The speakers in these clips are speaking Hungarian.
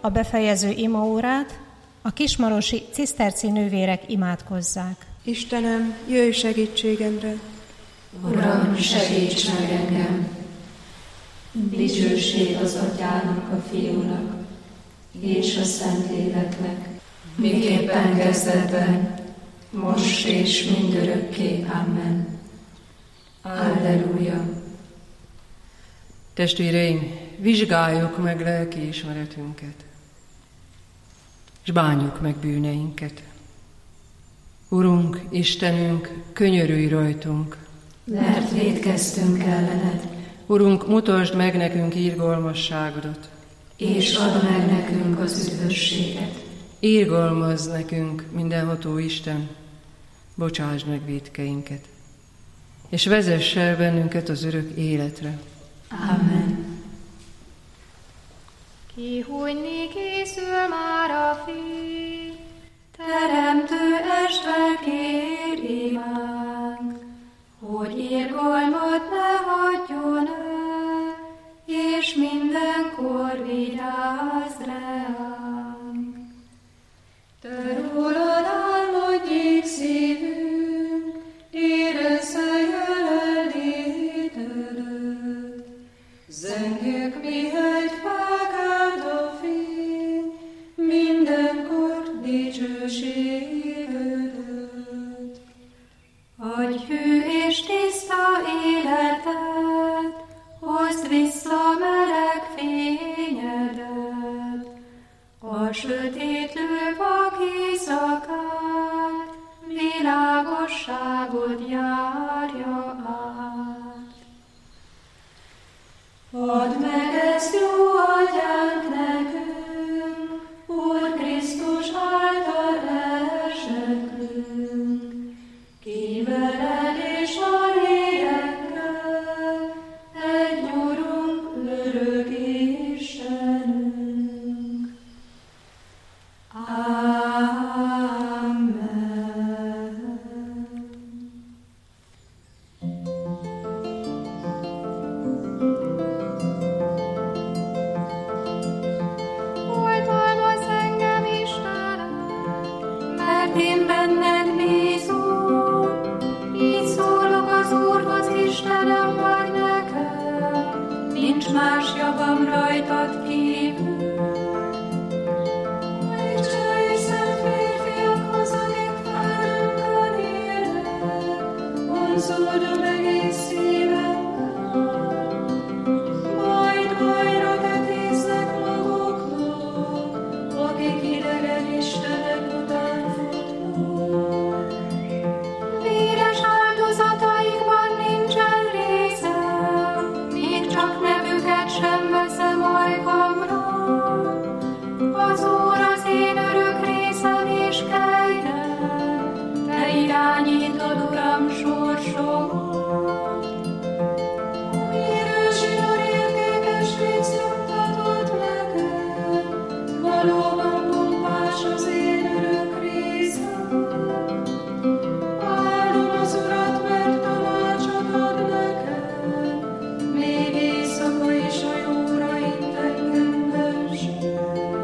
a befejező imaórát a kismarosi ciszterci nővérek imádkozzák. Istenem, jöjj segítségemre! Uram, segíts meg engem! Dicsőség az Atyának, a Fiúnak és a Szentléleknek, miképpen kezdetben, most és mindörökké. Amen. Alleluja! Testvéreim, vizsgáljuk meg lelki ismeretünket, és bánjuk meg bűneinket. Urunk, Istenünk, könyörülj rajtunk, mert vétkeztünk ellened. Urunk, mutasd meg nekünk irgalmasságodat, és add meg nekünk az üdvösséget. Irgalmazz nekünk, mindenható Isten, bocsásd meg vétkeinket, és vezess el bennünket az örök életre. Amen. Kihújni készül már a fény, Teremtő este kér imánk, hogy irgalmat ne hagyjon el, és mindenkor vigyázz ránk. Te rólad álmodjék szívünk, érezze jelenlétedet. Zengjük, mihegy felkáld a fény, mindenkor dicsőségedet. Adj hű és tiszta életet, hozd vissza meleg fényedet, a sötétlő vak éjszakát, világosságot járja át. Add meg ezt jó atyánk nekünk, Úr Krisztus által elseklünk, ki veled és a lélekkel, egy Urunk, örök Istenünk. Amen. oltalmazz engem, Istenem, Mert én benned bízom, így szólok az Úrhoz, Istenem vagy nekem, nincs más javam rajtad kívül. Isten és szent férfiakhoz, akik felünkön élnek, vonzódom egész szívemmel. Majd bajra vetéznek maguknak, akik idegen istenek után futnak. Véres áldozataikban nincsen részem, még csak nevüket sem veszem ajkamra. Az Úr az én örök részem és kegyem, te irányítod, Uram, sorsomat. Érősítor értékes rész juttatod nekem, valóban pompás az én örök részem. Áldom az Urat, mert tanácsot ad nekem, még éjszaka is a jóra int engem benső.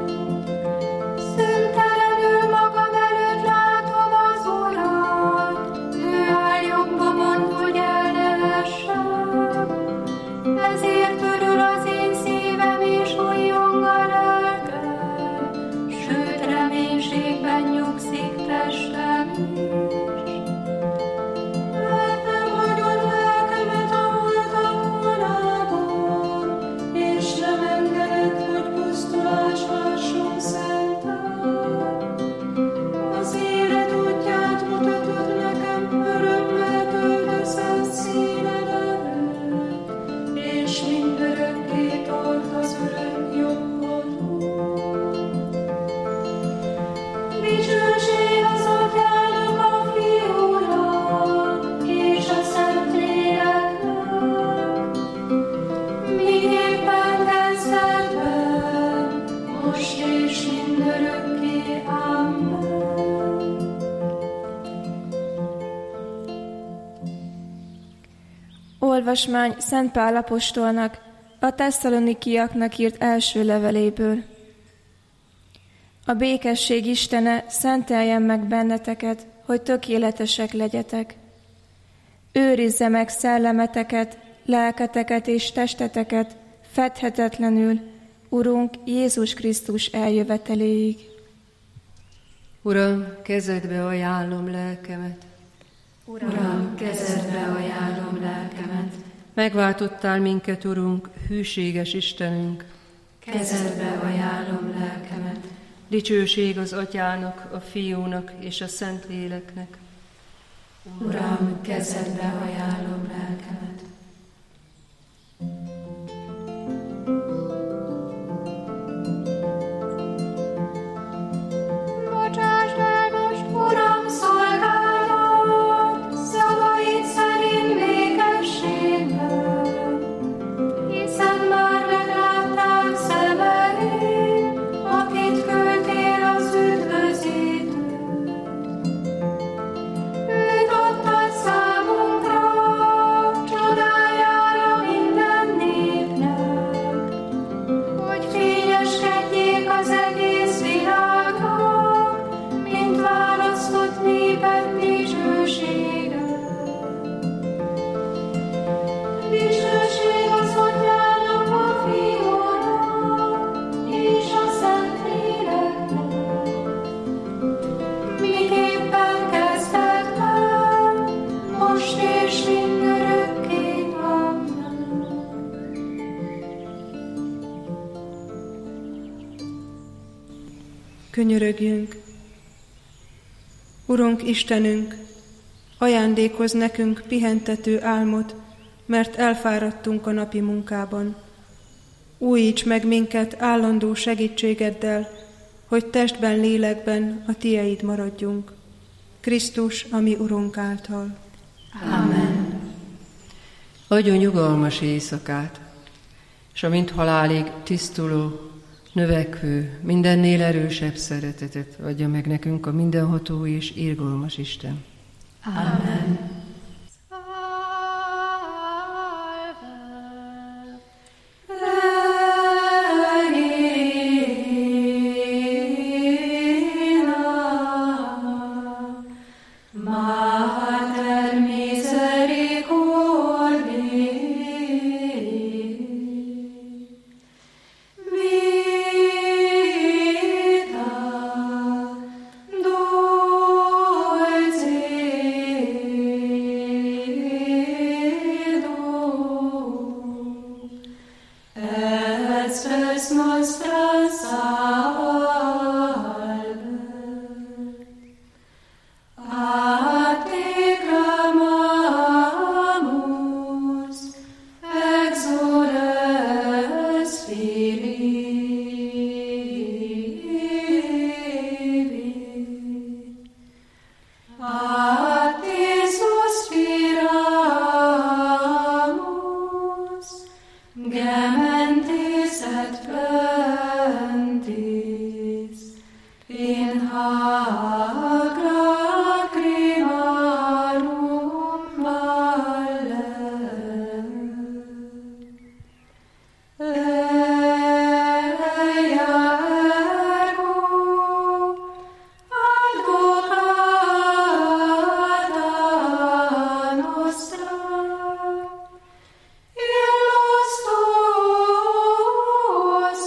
Szentelenül magam előtt látom az Urat, ő áll jobbomon, hogy el ne essem. Ezért örül az én szívem és újjong a lelkem, sőt reménységben nyugszik testem is. Mert nem hagyod lelkemet a holtak vonában, és nem engeded, hogy pusztulás hasson szented. Az élet útját mutatod nekem, örömmel töltesz színed előtt, és mindörökké tart az örök jobbodon. Dicsőség az Atyának, a Fiúnak és a Szentléleknek, miképpen kezdetben, most és mindörökké. Amen. Olvasmány Szent Pál apostolnak a Tesszalonikiaknak írt első leveléből. A békesség Istene szenteljen meg benneteket, hogy tökéletesek legyetek. Őrizze meg szellemeteket, lelketeket és testeteket fedhetetlenül, Urunk Jézus Krisztus eljöveteléig. Uram, kezedbe ajánlom lelkemet. Uram, kezedbe ajánlom lelkemet. Megváltottál minket, Urunk, hűséges Istenünk. Kezedbe ajánlom lelkemet. Dicsőség az Atyának, a Fiúnak és a Szentléleknek. Uram, kezedbe ajánlom lelkemet. Bocsásd el most, Uram, szolgálat, szavaid szerint békességben, hiszen már megláttál szemeid, akit küldtél az üdvözítőt. Őt adtad számunkra, csodájára minden népnek, hogy fényeskedjék az egész világnak, mint választott néped dicsősége. Dicsőség az Atyának, a Fiúnak és a Szentléleknek, miképpen kezdetben, most és mindörökké. Amen. Könyörögjünk! Urunk Istenünk, ajándékozz nekünk pihentető álmot, mert elfáradtunk a napi munkában. Újíts meg minket állandó segítségeddel, hogy testben, lélekben a Tieid maradjunk. Krisztus, a mi Urunk által. Amen. Adjon nyugalmas éjszakát, és amint halálig tisztuló, növekvő, mindennél erősebb szeretetet adja meg nekünk a mindenható és irgalmas Isten. Amen. Mater misericordiae, vita dulcedo, et spes nostra salve. A te clamamus, exules Filii. A te suspiramus, gementes et plentis, in hac lacrimarum valle. Eia ergo advocata nostra, illos tuos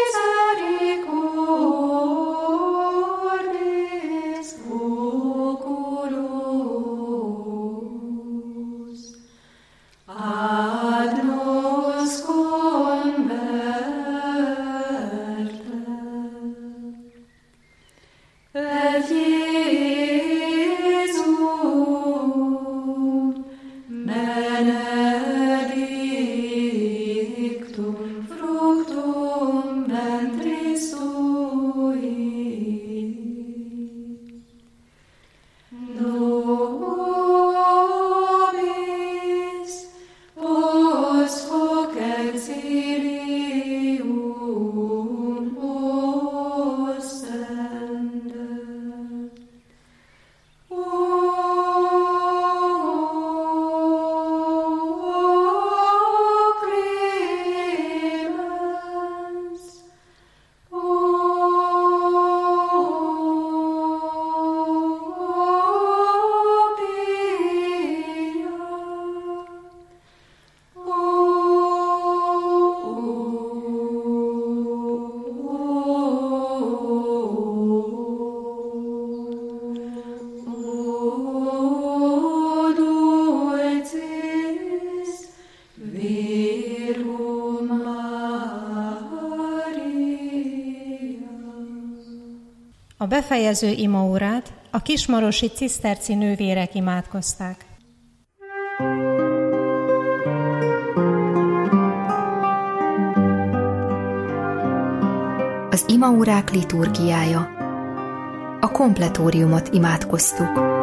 misericordis oculos, ad nos converte. Et Iesum benedictum fructum ventris tui. Nobis post hoc exilium ostende. O clemens, A befejező imaórát a kismarosi ciszterci nővérek imádkozták. Az imaórák liturgiája. A kompletóriumot imádkoztuk.